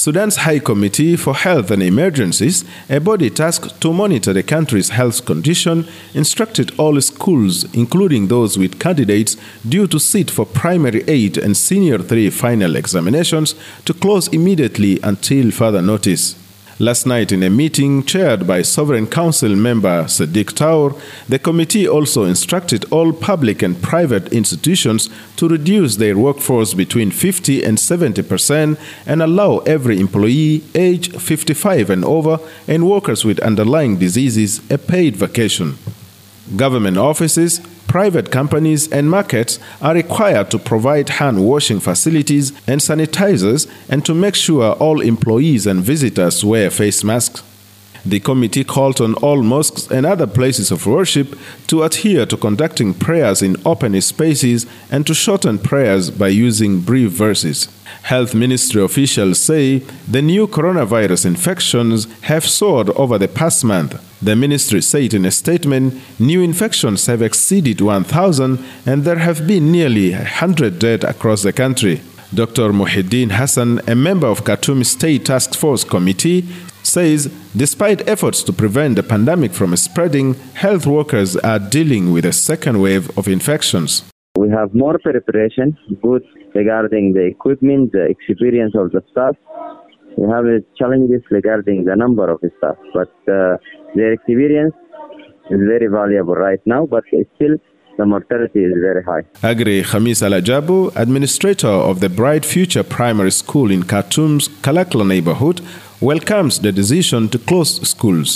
Sudan's High Committee for Health and Emergencies, a body tasked to monitor the country's health condition, instructed all schools, including those with candidates due to sit for Primary 8 and Senior 3 final examinations, to close immediately until further notice. Last night, in a meeting chaired by Sovereign Council member Sadiq Taur, the committee also instructed all public and private institutions to reduce their workforce between 50 and 70% and allow every employee aged 55 and over and workers with underlying diseases a paid vacation. Government offices, private companies and markets are required to provide hand-washing facilities and sanitizers and to make sure all employees and visitors wear face masks. The committee called on all mosques and other places of worship to adhere to conducting prayers in open spaces and to shorten prayers by using brief verses. Health Ministry officials say the new coronavirus infections have soared over the past month. The ministry said in a statement, new infections have exceeded 1,000 and there have been nearly 100 dead across the country. Dr. Muhyiddin Hassan, a member of Khartoum State Task Force Committee, says despite efforts to prevent the pandemic from spreading, health workers are dealing with a second wave of infections. We have more preparation, good regarding the equipment, the experience of the staff. We have challenges regarding the number of staff, but their experience is very valuable right now, but still the mortality is very high. Agri Khamis Alajabu, administrator of the Bright Future Primary School in Khartoum's Kalakla neighborhood, welcomes the decision to close schools.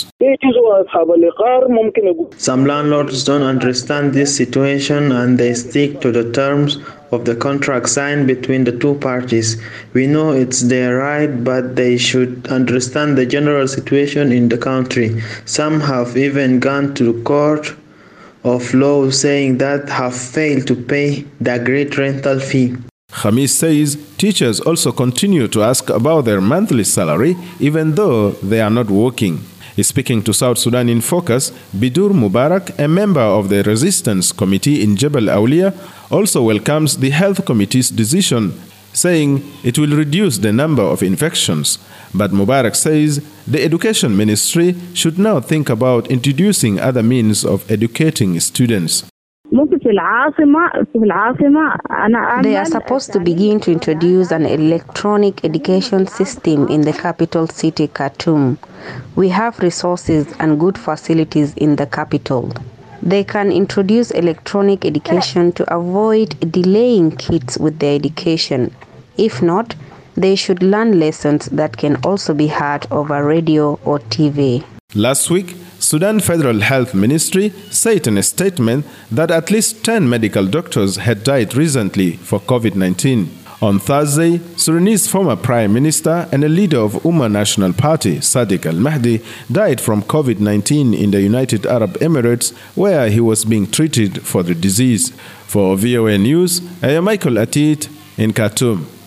Some landlords don't understand this situation and they stick to the terms of the contract signed between the two parties. We know it's their right, but they should understand the general situation in the country. Some have even gone to the court of law saying that have failed to pay the agreed rental fee. Khamis says teachers also continue to ask about their monthly salary even though they are not working. Speaking to South Sudan in Focus, Bidur Mubarak, a member of the Resistance Committee in Jebel Aulia, also welcomes the Health Committee's decision, saying it will reduce the number of infections. But Mubarak says the Education Ministry should now think about introducing other means of educating students. They are supposed to begin to introduce an electronic education system in the capital city, Khartoum. We have resources and good facilities in the capital. They can introduce electronic education to avoid delaying kids with their education. If not, they should learn lessons that can also be heard over radio or TV. Last week, Sudan Federal Health Ministry said in a statement that at least 10 medical doctors had died recently for COVID-19. On Thursday, Sudanese former Prime Minister and a leader of Ummah National Party, Sadiq Al-Mahdi, died from COVID-19 in the United Arab Emirates, where he was being treated for the disease. For VOA News, I am Michael Atit in Khartoum.